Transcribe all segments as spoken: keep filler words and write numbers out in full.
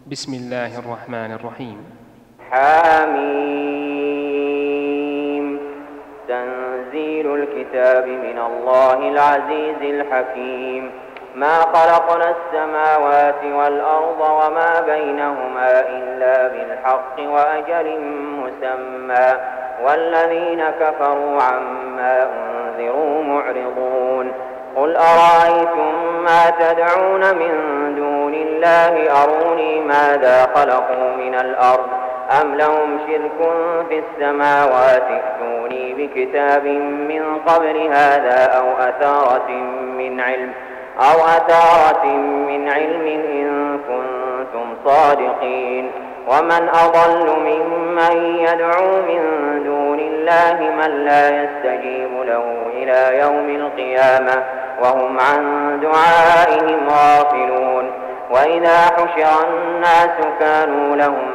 بسم الله الرحمن الرحيم. حاميم. تنزيل الكتاب من الله العزيز الحكيم. ما خلقنا السماوات والأرض وما بينهما إلا بالحق وأجل مسمى والذين كفروا عما أنذروا معرضون. قل أرأيتم ما تدعون من دون الله أروني ماذا خلقوا من الأرض أم لهم شرك في السماوات ائتوني بكتاب من قبل هذا أو أثارة من علم أو أثارة من علم إن كنتم صادقين. ومن أضل ممن يدعو من دون الله من لا يستجيب له إلى يوم القيامة وهم عن دعائهم غافلون. وإذا حشر الناس كانوا لهم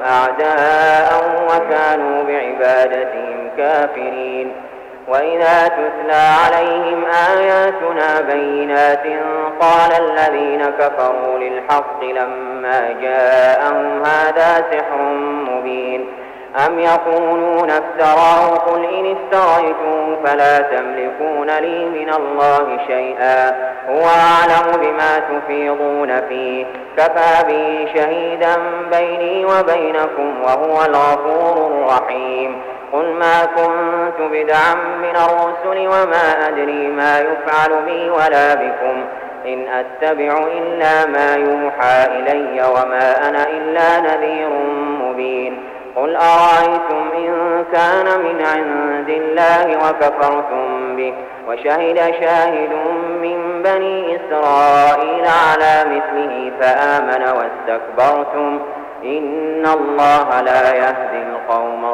أعداء وكانوا بعبادتهم كافرين. وإذا تتلى عليهم آياتنا بينات قال الذين كفروا للحق لما جاءهم هذا سحر مبين. أم يقولون افتراه قل إن افتريته فلا تملكون لي من الله شيئا هو أعلم بما تفيضون فيه كفى به شهيدا بيني وبينكم وهو الغفور الرحيم. قل ما كنت بدعا من الرسل وما أدري ما يفعل بي ولا بكم إن أتبع إلا ما يوحى إلي وما أنا إلا نذير مبين. قل أرأيتم إن كان من عند الله وكفرتم به وشهد شاهد من بني إسرائيل على مثله فآمن واستكبرتم إن الله لا يهدي القوم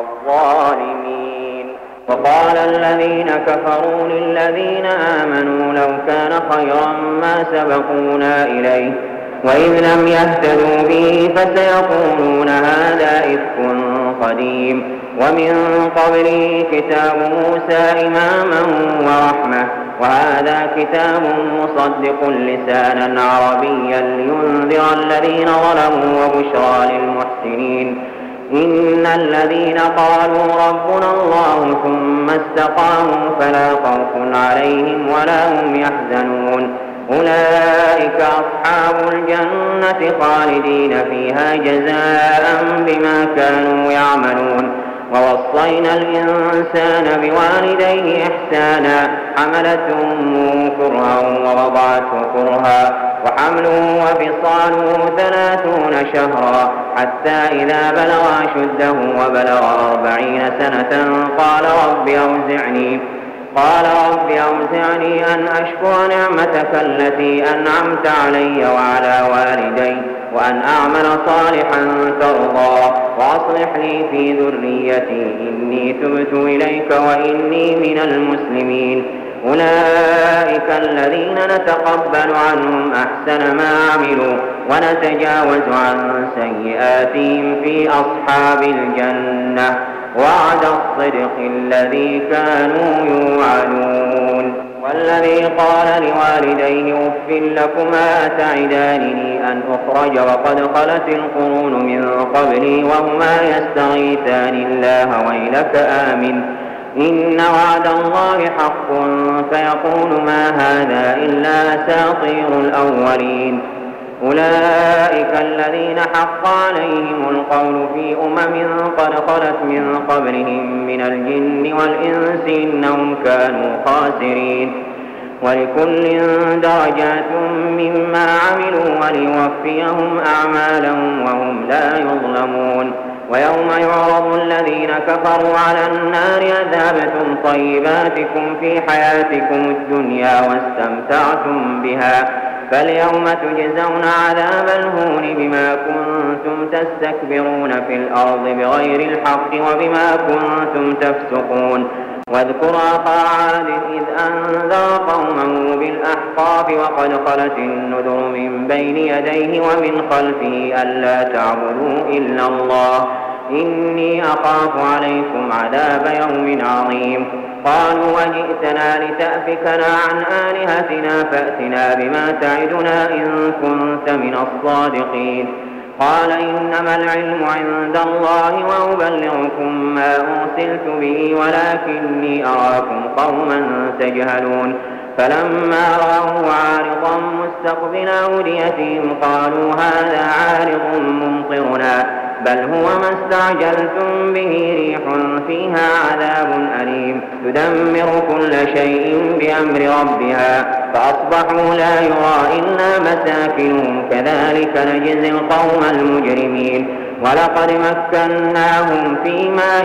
الظالمين. وقال الذين كفروا للذين آمنوا لو كان خيرا ما سبقونا إليه وإذ لم يهتدوا به فسيقولون هذا إفك قديم ومن قبله كتاب موسى إماما ورحمة وهذا كتاب مصدق لسانا عربيا لينذر الذين ظلموا وبشرى للمحسنين. إن الذين قالوا ربنا الله ثم استقاموا فلا خوف عليهم ولا هم يحزنون أولئك أصحاب الجنة خالدين فيها جزاء بما كانوا يعملون. ووصينا الإنسان بوالديه إحسانا حملته أمه كرها ووضعته كرها وحمله وفصاله ثلاثون شهرا حتى إذا بلغ أشده وبلغ أربعين سنة قال رب أوزعني قال رب أوزعني أن أشكر نعمتك التي أنعمت علي وعلى والدي وأن أعمل صالحا ترضى وأصلح لي في ذريتي إني تبت إليك وإني من المسلمين. أولئك الذين نتقبل عنهم أحسن ما عملوا ونتجاوز عن سيئاتهم في أصحاب الجنة وعد الصدق الذي كانوا يوعدون. والذي قال لوالديه أف لكما أتعدانني أن أخرج وقد خلت القرون من قبلي وهما يستغيثان الله ويلك آمن إن وعد الله حق فيقول ما هذا إلا أساطير الأولين. أولئك الذين حق عليهم القول في أمم قد خلت من قبلهم من الجن والإنس إنهم كانوا خاسرين. ولكل درجات مما عملوا وليوفيهم أعمالهم وهم لا يظلمون. ويوم يعرض الذين كفروا على النار أذهبتم طيباتكم في حياتكم الدنيا واستمتعتم بها فاليوم تجزون عذاب الهون بما كنتم تستكبرون في الأرض بغير الحق وبما كنتم تفسقون. واذكر أخا عاد إذ أنذر قومه بالأحقاف وقد خلت النذر من بين يديه ومن خلفه ألا تعبدوا إلا الله إني أخاف عليكم عذاب يوم عظيم. قالوا وجئتنا لتأفكنا عن آلهتنا فأتنا بما تعدنا إن كنت من الصادقين. قال إنما العلم عند الله وأبلغكم ما أرسلت به ولكني أراكم قوما تجهلون فلما رأوا عارضا مستقبل أوديتهم قالوا هذا عارض ممطرنا بل هو ما استعجلتم به ريح فيها عذاب أليم تدمر كل شيء بأمر ربها فأصبحوا لا يرى إلا مساكنهم كذلك نجزي القوم المجرمين ولقد مكناهم في ماء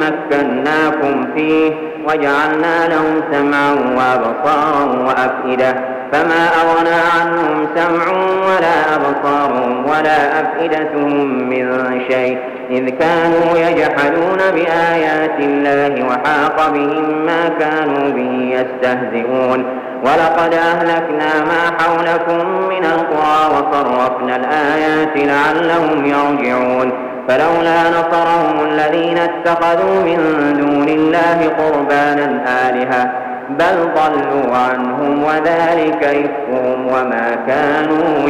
مكناكم فيه وجعلنا لهم سمعا وأبصارا وأفئدة فما أغنى عنهم سمعهم ولا أبصارهم ولا أفئدتهم من شيء إذ كانوا يجحدون بآيات الله وحاق بهم ما كانوا به يستهزئون ولقد أهلكنا ما حولكم من القرى وصرفنا الآيات لعلهم يرجعون فلولا نصرهم الذين اتخذوا من دون الله قربانا آلهة بل ضلوا عنهم وذلك إفكهم وما كانوا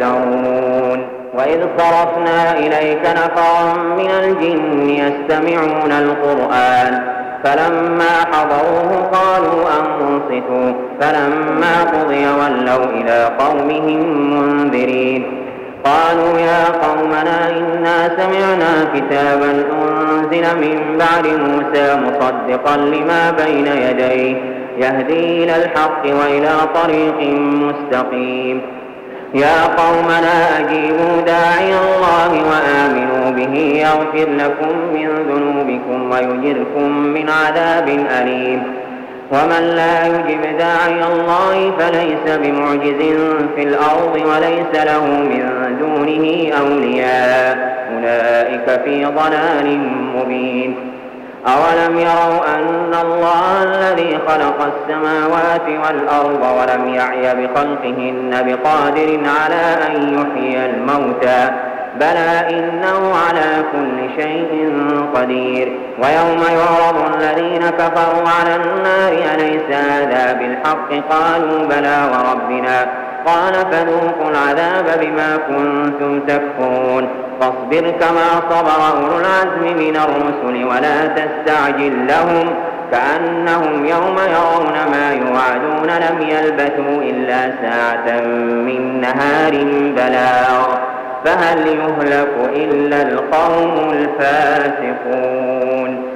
يفترون وإذ صرفنا إليك نفرا من الجن يستمعون القرآن فلما حضروه قالوا أنصتوا فلما قضي ولوا إلى قومهم منذرين قالوا يا قومنا إنا سمعنا كتابا أنزل من بعد موسى مصدقا لما بين يديه يهدي إلى الحق وإلى طريق مستقيم يا قومنا أجيبوا داعي الله وآمنوا به يغفر لكم من ذنوبكم ويجركم من عذاب أليم ومن لا يجب داعي الله فليس بمعجز في الأرض وليس له من دونه أولياء أولئك في ضلال مبين أولم يروا أن الله الذي خلق السماوات والأرض ولم يعي بخلقهن بقادر على أن يحيي الموتى بلى إنه على كل شيء قدير ويوم يعرض الذين كفروا على النار أليس هذا بالحق قالوا بلى وربنا قال فذوقوا العذاب بما كنتم تكفرون فاصبر كما صبر أولو العزم من الرسل ولا تستعجل لهم كأنهم يوم يرون ما يوعدون لم يلبثوا إلا ساعة من نهار بلاغ فهل يهلك إلا القوم الفاسقون